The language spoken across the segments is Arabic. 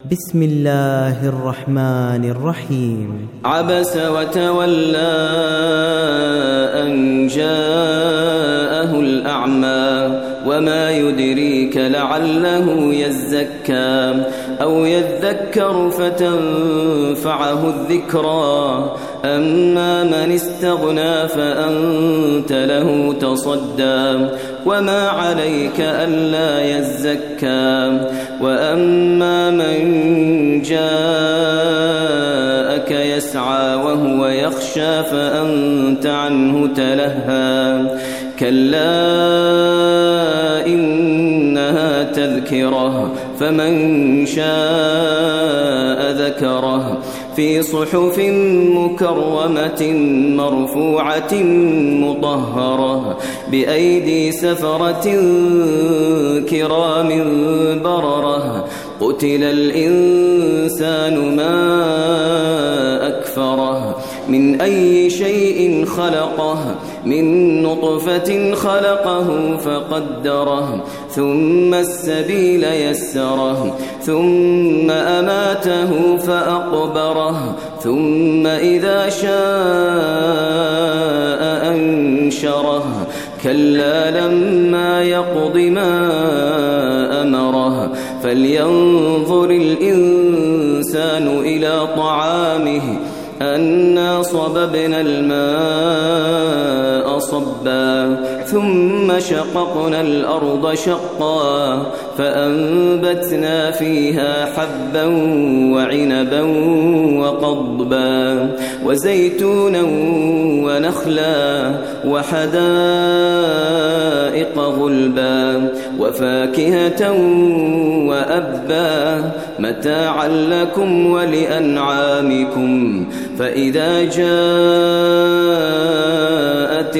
بسم الله الرحمن الرحيم. عبس وتولى أن جاءه الأعمى وما يدريك لعله يزكى أو يذكر فتنفعه الذكرى أما من استغنى فأنت له تصدى وما عليك ألا يزكى وأما من جاءك يسعى وهو يخشى فأنت عنه تلهى كلا إنها تذكرة فمن شاء ذكره في صحف مكرمة مرفوعة مطهرة بأيدي سفرة كرام بررة قتل الإنسان ما أكفره من أي شيء خلقه من نطفة خلقه فقدره ثم السبيل يسره ثم أماته فأقبره ثم إذا شاء أنشره كلا لما يقض ما أمره فلينظر الإنسان إلى طعامه أنا صببنا الماء صبا ثم شققنا الأرض شقا فأنبتنا فيها حبا وعنبا وقضبا وزيتونا ونخلا وحدائق غلبا وفاكهة وأبا متاعا لكم ولأنعامكم فإذا جاءت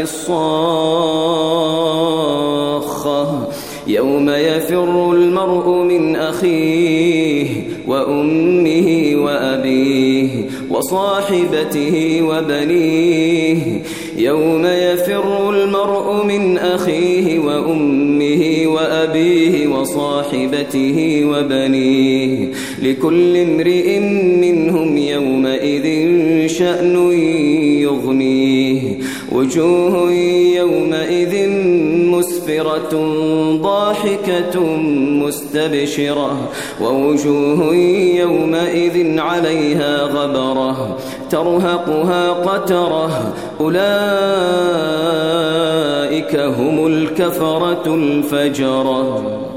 الصاخة يوم يفر المرء من أخيه وأمه وأبيه وصاحبته وبنيه يوم يفر المرء من أخيه وأمه وأبيه وصاحبته وبنيه لكل امرئ منهم يومئذ شأن يغنيه وجوه يومئذ مسفرة ضاحكة مستبشرة ووجوه يومئذ عليها غبرة ترهقها قترة أولئك هم الكفرة الفجرة.